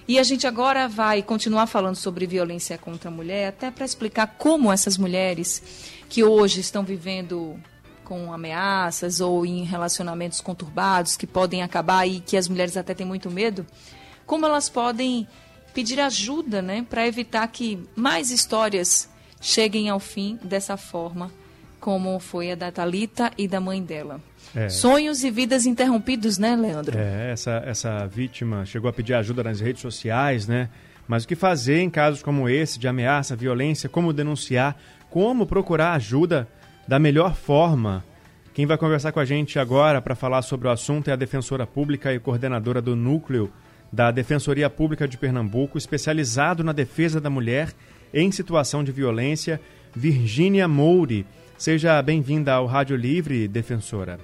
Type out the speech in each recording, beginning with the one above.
E a gente agora vai continuar falando sobre violência contra a mulher, até para explicar como essas mulheres que hoje estão vivendo com ameaças ou em relacionamentos conturbados que podem acabar e que as mulheres até têm muito medo, como elas podem pedir ajuda, né, para evitar que mais histórias cheguem ao fim dessa forma, como foi a da Thalita e da mãe dela. Sonhos e vidas interrompidos, né, Leandro? Essa vítima chegou a pedir ajuda nas redes sociais, né? Mas o que fazer em casos como esse, de ameaça, violência, como denunciar, como procurar ajuda da melhor forma? Quem vai conversar com a gente agora para falar sobre o assunto é a defensora pública e coordenadora do Núcleo da Defensoria Pública de Pernambuco, especializado na defesa da mulher em situação de violência, Virgínia Moure. Seja bem-vinda ao Rádio Livre, defensora.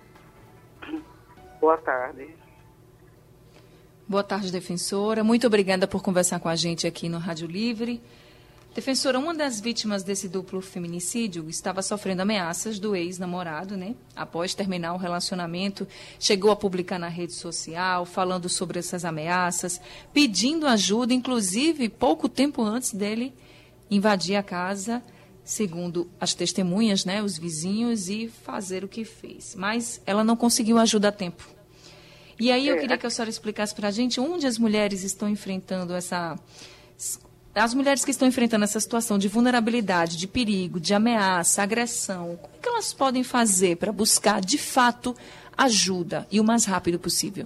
Boa tarde. Boa tarde, defensora. Muito obrigada por conversar com a gente aqui no Rádio Livre. Defensora, uma das vítimas desse duplo feminicídio estava sofrendo ameaças do ex-namorado, né? Após terminar o relacionamento, chegou a publicar na rede social, falando sobre essas ameaças, pedindo ajuda, inclusive pouco tempo antes dele invadir a casa, segundo as testemunhas, né, os vizinhos, e fazer o que fez. Mas ela não conseguiu ajuda a tempo. E aí eu queria que a senhora explicasse para a gente onde as mulheres estão enfrentando as mulheres que estão enfrentando essa situação de vulnerabilidade, de perigo, de ameaça, agressão. Como é que elas podem fazer para buscar, de fato, ajuda e o mais rápido possível?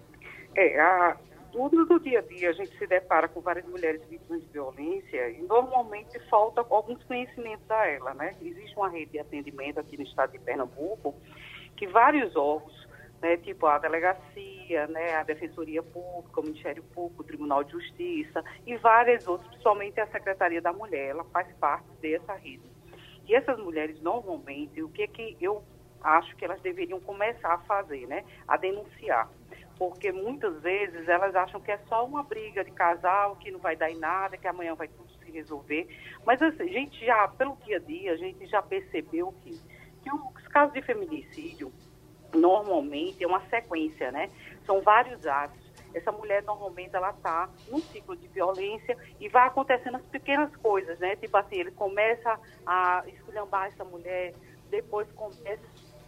Tudo do dia a dia a gente se depara com várias mulheres vítimas de violência e normalmente falta alguns conhecimentos a ela, né? Existe uma rede de atendimento aqui no estado de Pernambuco que vários órgãos, né, tipo a delegacia, né, a Defensoria Pública, o Ministério Público, o Tribunal de Justiça e várias outras, principalmente a Secretaria da Mulher, ela faz parte dessa rede. E essas mulheres, normalmente, o que eu acho que elas deveriam começar a fazer, né, a denunciar. Porque muitas vezes elas acham que é só uma briga de casal, que não vai dar em nada, que amanhã vai tudo se resolver. Mas assim, a gente já, pelo dia a dia, a gente já percebeu que os casos de feminicídio, normalmente, é uma sequência, né? São vários atos. Essa mulher, normalmente, ela está num ciclo de violência e vai acontecendo as pequenas coisas, né? Tipo assim, ele começa a esculhambar essa mulher, depois começa...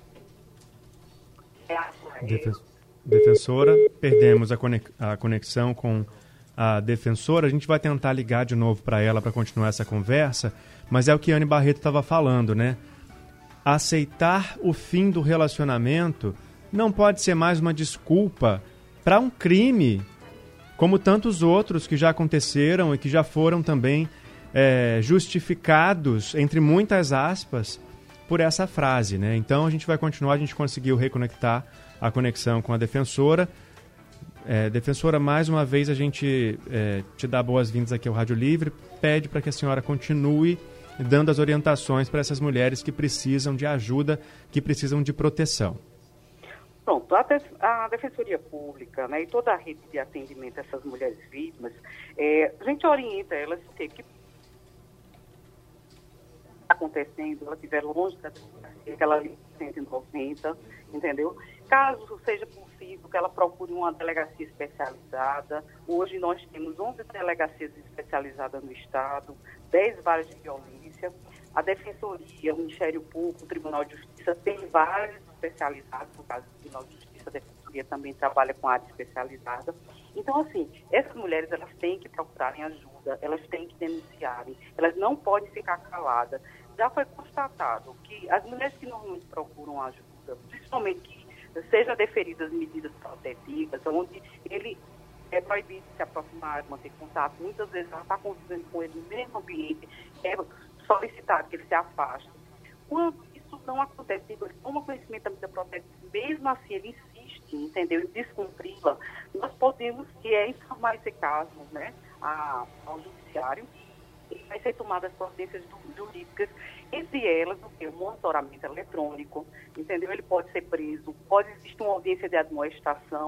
Defensora, perdemos a conexão com a defensora. A gente vai tentar ligar de novo para ela para continuar essa conversa, mas é o que a Anne Barreto estava falando, né? Aceitar o fim do relacionamento não pode ser mais uma desculpa para um crime, como tantos outros que já aconteceram e que já foram também justificados, entre muitas aspas, por essa frase, né? Então a gente vai continuar, a gente conseguiu reconectar a conexão com a defensora. Defensora, mais uma vez a gente te dá boas-vindas aqui ao Rádio Livre, pede para que a senhora continue dando as orientações para essas mulheres que precisam de ajuda, que precisam de proteção. Pronto, a Defensoria Pública, né, e toda a rede de atendimento a essas mulheres vítimas, a gente orienta elas que está acontecendo, ela estiver longe da delegacia, que ela ligue 190, entendeu? Caso seja possível que ela procure uma delegacia especializada. Hoje nós temos 11 delegacias especializadas no estado, 10 varas de violência. A Defensoria, o Ministério Público, o Tribunal de Justiça tem vários especializados. No caso do Tribunal de Justiça, a Defensoria também trabalha com área especializada. Então, assim, essas mulheres, elas têm que procurarem ajuda, elas têm que denunciarem, elas não podem ficar caladas. Já foi constatado que as mulheres que normalmente procuram ajuda, principalmente que sejam deferidas medidas protetivas, onde ele é proibido de se aproximar, de manter contato, muitas vezes ela está convivendo com ele no mesmo ambiente, é solicitado que ele se afaste. Quando isso não acontece, ele toma conhecimento da medida protetiva, mesmo assim ele insiste, entendeu, em descumpri-la, nós podemos informar esse caso, né, ao judiciário, e vai ser tomadas providências jurídicas, entre elas o monitoramento eletrônico, entendeu? Ele pode ser preso, pode existir uma audiência de admoestação,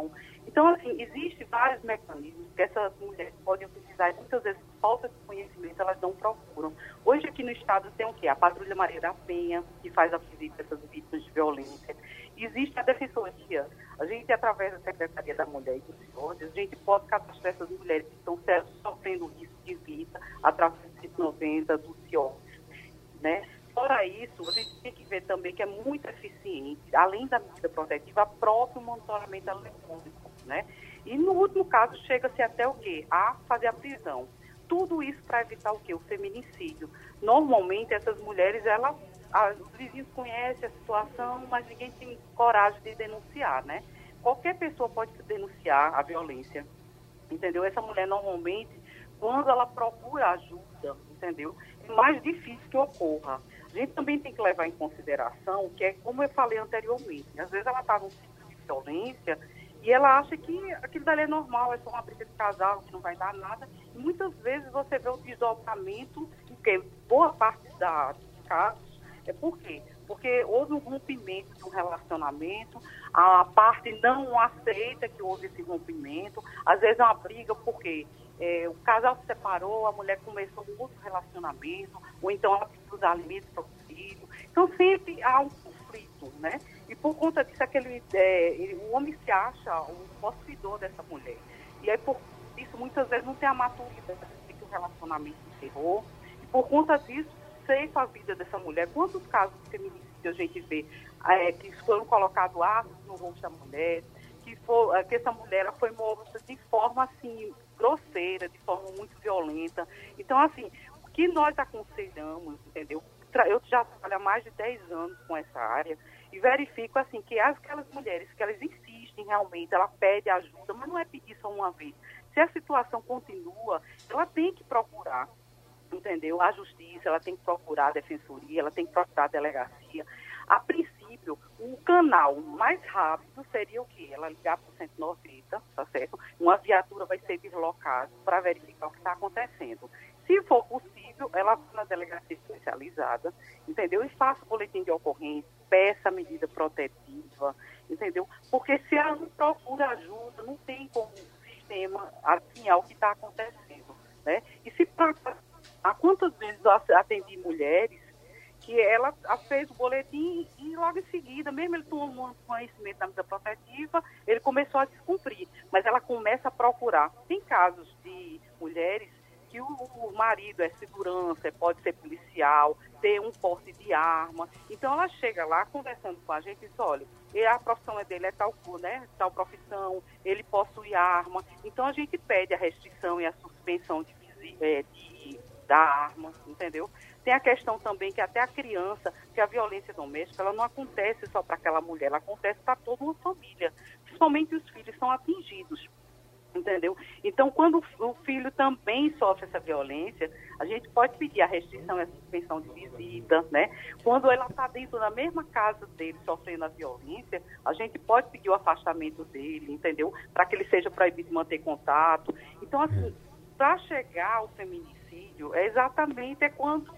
Então, assim, existem vários mecanismos que essas mulheres podem utilizar e muitas vezes, por falta de conhecimento, elas não procuram. Hoje aqui no estado tem o quê? A Patrulha Maria da Penha, que faz a visita a essas vítimas de violência. Existe a Defensoria. A gente, através da Secretaria da Mulher e dos Senhores, a gente pode cadastrar essas mulheres que estão sofrendo risco de vida através do 190, do CIOS, né? Fora isso, a gente tem que ver também que é muito eficiente, além da medida protetiva, o próprio monitoramento eletrônico, né? E no último caso, chega-se até o quê? A fazer a prisão. Tudo isso para evitar o quê? O feminicídio. Normalmente, essas mulheres, os vizinhos conhecem a situação, mas ninguém tem coragem de denunciar, né? Qualquer pessoa pode denunciar a violência, entendeu? Essa mulher, normalmente, quando ela procura ajuda, entendeu? É mais difícil que ocorra. A gente também tem que levar em consideração que é como eu falei anteriormente, às vezes ela está num ciclo de violência e ela acha que aquilo dali é normal, é só uma briga de casal, que não vai dar nada. E muitas vezes você vê o desdobramento, porque boa parte dos casos é por quê? Porque houve um rompimento de um relacionamento, a parte não aceita que houve esse rompimento, às vezes é uma briga porque o casal se separou, a mulher começou um outro relacionamento, ou então ela precisa usar limites para o filho. Então sempre há um conflito, né? E por conta disso, o homem se acha o possuidor dessa mulher. E aí por isso muitas vezes não tem a maturidade de que o relacionamento encerrou. E por conta disso, ceifa a vida dessa mulher. Quantos casos de feminicídio a gente vê que foram colocados ácidos no rosto da mulher, que essa mulher foi morta de forma assim grosseira, de forma muito violenta. Então, assim, o que nós aconselhamos, entendeu? Eu já trabalho há mais de 10 anos com essa área e verifico, assim, que aquelas mulheres que elas insistem realmente, ela pede ajuda, mas não é pedir só uma vez. Se a situação continua, ela tem que procurar, entendeu? A justiça, ela tem que procurar a defensoria, ela tem que procurar a delegacia. A princípio, o canal mais rápido seria o quê? Ela ligar para o 190, tá certo? Uma viatura vai ser deslocada para verificar o que está acontecendo. Se for possível, ela vai na delegacia especializada, entendeu? E faça o boletim de ocorrência, peça a medida protetiva, entendeu? Porque se ela não procura ajuda, não tem como o sistema adivinhar o que está acontecendo, né? E se há quantas vezes eu atendi mulheres que ela fez o boletim e logo em seguida, mesmo ele tomando conhecimento da medida protetiva, ele começou a descumprir. Mas ela começa a procurar. Tem casos de mulheres que o marido é segurança, pode ser policial, ter um porte de arma. Então ela chega lá conversando com a gente e diz, olha, a profissão dele é tal, né, tal profissão, ele possui arma. Então a gente pede a restrição e a suspensão da arma, entendeu? Tem a questão também que até a criança, que a violência doméstica, ela não acontece só para aquela mulher, ela acontece para toda uma família. Principalmente os filhos são atingidos, entendeu? Então, quando o filho também sofre essa violência, a gente pode pedir a restrição e a suspensão de visita, né? Quando ela está dentro da mesma casa dele sofrendo a violência, a gente pode pedir o afastamento dele, entendeu? Para que ele seja proibido de manter contato. Então, assim, para chegar ao feminicídio, é quando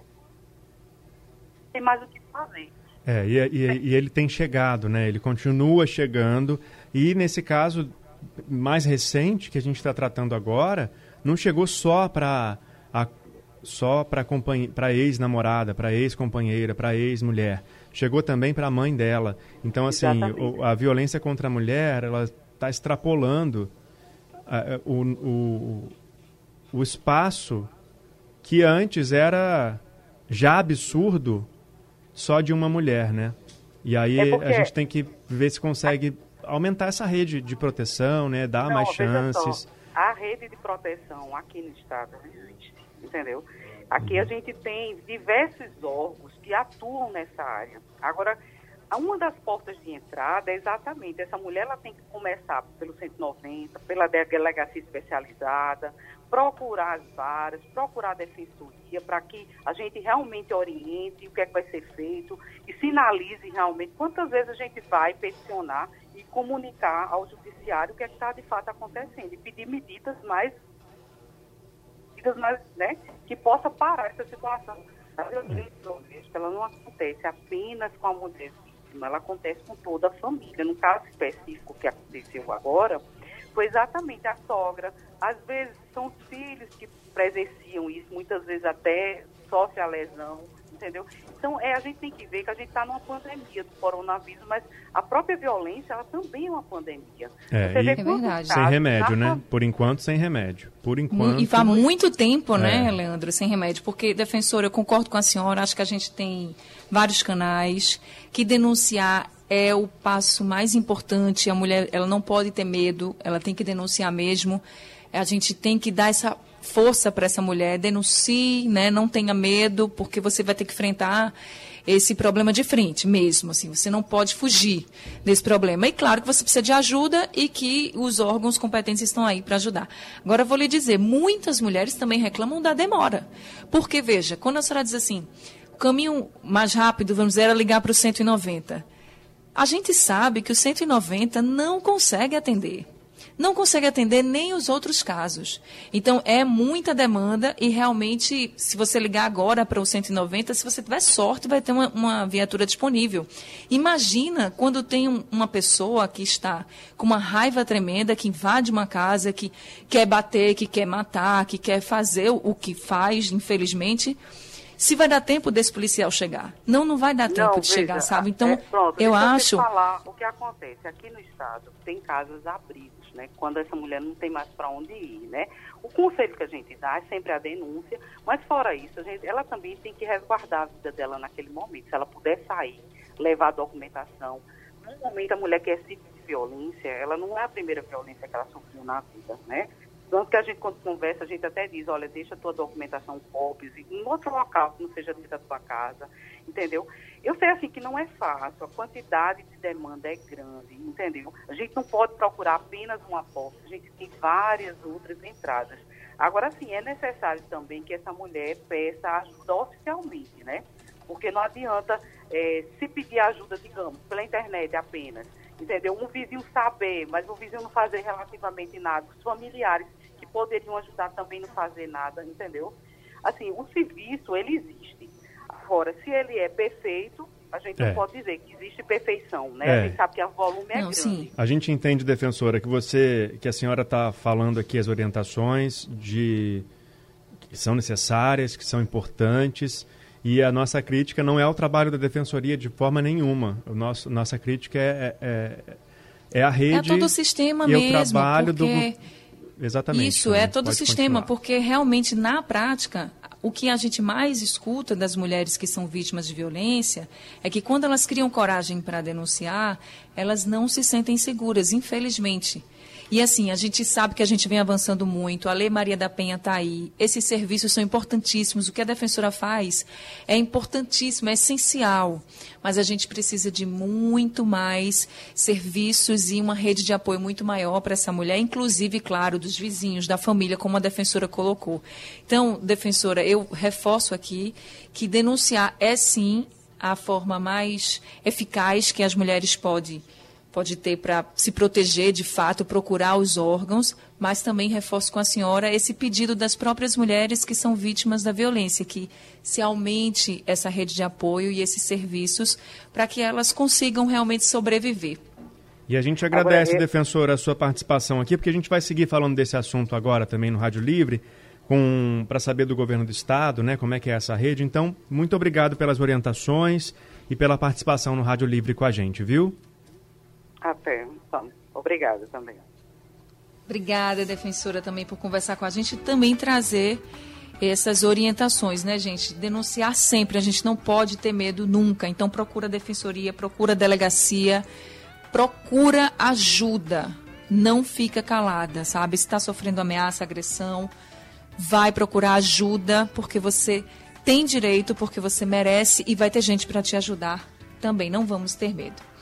tem mais o que fazer. E ele tem chegado, né? Ele continua chegando. E nesse caso mais recente que a gente está tratando agora, não chegou só para ex-namorada, para ex-companheira, para ex-mulher. Chegou também para a mãe dela. Então, assim, a violência contra a mulher, ela está extrapolando o espaço que antes era já absurdo só de uma mulher, né? E aí a gente tem que ver se consegue aumentar essa rede de proteção, né? Dar mais chances. A rede de proteção aqui no estado existe, entendeu? Aqui a gente tem diversos órgãos que atuam nessa área. Agora, uma das portas de entrada é exatamente essa mulher, ela tem que começar pelo 190, pela delegacia especializada, procurar as varas, procurar a defensoria para que a gente realmente oriente o que é que vai ser feito e sinalize realmente quantas vezes a gente vai peticionar e comunicar ao judiciário o que é que está de fato acontecendo e pedir medidas mais, né, que possa parar essa situação. A violência doméstica, ela não acontece apenas com a mulher vítima, ela acontece com toda a família. No caso específico que aconteceu agora, foi exatamente a sogra. Às vezes são os filhos que presenciam isso, muitas vezes até sofre a lesão, entendeu? Então, a gente tem que ver que a gente está numa pandemia do coronavírus, mas a própria violência, ela também é uma pandemia. É verdade. Sem remédio, né? Por enquanto, sem remédio. Por enquanto... E faz muito tempo, né, Leandro, sem remédio. Porque, defensora, eu concordo com a senhora, acho que a gente tem vários canais, que denunciar é o passo mais importante. A mulher, ela não pode ter medo, ela tem que denunciar mesmo. A gente tem que dar essa força para essa mulher, denuncie, né? Não tenha medo, porque você vai ter que enfrentar esse problema de frente mesmo, assim, você não pode fugir desse problema. E claro que você precisa de ajuda e que os órgãos competentes estão aí para ajudar. Agora, eu vou lhe dizer, muitas mulheres também reclamam da demora. Porque, veja, quando a senhora diz assim, o caminho mais rápido, vamos dizer, era ligar para o 190. A gente sabe que o 190 não consegue atender. Não consegue atender nem os outros casos. Então, é muita demanda e realmente, se você ligar agora para o 190, se você tiver sorte, vai ter uma viatura disponível. Imagina quando tem uma pessoa que está com uma raiva tremenda, que invade uma casa, que quer bater, que quer matar, que quer fazer o que faz, infelizmente. Se vai dar tempo desse policial chegar. Não vai dar tempo de chegar, sabe? Então, eu acho... falar o que acontece. Aqui no estado, tem casas-abrigos, né? Quando essa mulher não tem mais para onde ir, né? O conselho que a gente dá é sempre a denúncia, mas fora isso, ela também tem que resguardar a vida dela naquele momento. Se ela puder sair, levar a documentação. No momento, a mulher que é civil de violência, ela não é a primeira violência que ela sofreu na vida, né? Tanto que a gente, quando conversa, a gente até diz, olha, deixa a tua documentação, cópias, em outro local que não seja dentro da tua casa, entendeu? Eu sei, assim, que não é fácil, a quantidade de demanda é grande, entendeu? A gente não pode procurar apenas uma porta, a gente tem várias outras entradas. Agora, sim, é necessário também que essa mulher peça ajuda oficialmente, né? Porque não adianta se pedir ajuda, digamos, pela internet apenas, entendeu? Um vizinho saber, mas o vizinho não fazer relativamente nada. Os familiares que poderiam ajudar também não fazer nada, entendeu? Assim, o serviço, ele existe. Agora, se ele é perfeito, a gente não pode dizer que existe perfeição, né? A gente sabe que o volume é grande. Sim. A gente entende, defensora, que a senhora está falando aqui as orientações que são necessárias, que são importantes. E a nossa crítica não é ao trabalho da Defensoria de forma nenhuma. Nossa crítica é a rede. É todo o sistema e mesmo. É o trabalho porque... Exatamente. Isso, é todo o sistema, porque realmente, na prática, o que a gente mais escuta das mulheres que são vítimas de violência é que quando elas criam coragem para denunciar, elas não se sentem seguras, infelizmente. E assim, a gente sabe que a gente vem avançando muito, a Lei Maria da Penha está aí, esses serviços são importantíssimos, o que a defensora faz é importantíssimo, é essencial, mas a gente precisa de muito mais serviços e uma rede de apoio muito maior para essa mulher, inclusive, claro, dos vizinhos, da família, como a defensora colocou. Então, defensora, eu reforço aqui que denunciar é sim a forma mais eficaz que as mulheres pode ter para se proteger, de fato, procurar os órgãos, mas também reforço com a senhora esse pedido das próprias mulheres que são vítimas da violência, que se aumente essa rede de apoio e esses serviços para que elas consigam realmente sobreviver. E a gente agradece, defensora, a sua participação aqui, porque a gente vai seguir falando desse assunto agora também no Rádio Livre, para saber do governo do estado, né, como é que é essa rede. Então, muito obrigado pelas orientações e pela participação no Rádio Livre com a gente, viu? Até. Então, obrigada também. Obrigada, defensora, também por conversar com a gente e também trazer essas orientações, né, gente? Denunciar sempre, a gente não pode ter medo nunca. Então, procura a defensoria, procura a delegacia, procura ajuda. Não fica calada, sabe? Se está sofrendo ameaça, agressão, vai procurar ajuda, porque você tem direito, porque você merece e vai ter gente para te ajudar também. Não vamos ter medo.